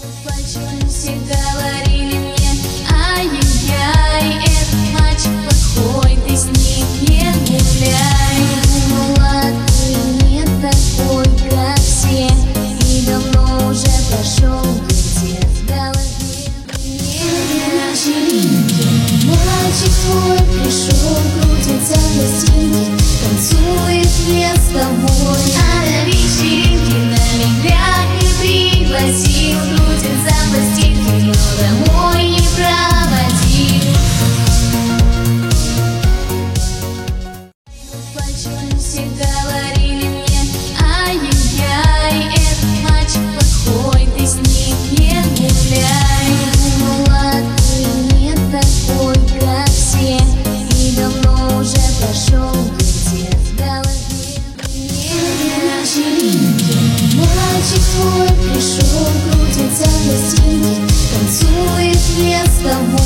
Почему все говорили мне: ай-яй-яй, этот мальчик плохой, ты с ним не гуляй. Думала, ты не такой, как все, и давно уже прошел где-то в голове. Мальчик твой пришел, крутится в пластинке, танцует не с тобой, а на вечеринке наверняка пригласил. Крутится в пластинке, но домой не проводил. Почему все говорили мне: ай-яй-яй, этот мальчик плохой, ты с ним не гуляй. Думала, ты не такой, как все, и давно уже прошел где-то в голове. Мальчик твой пришел, крутится в пластинке, танцует не с тобой.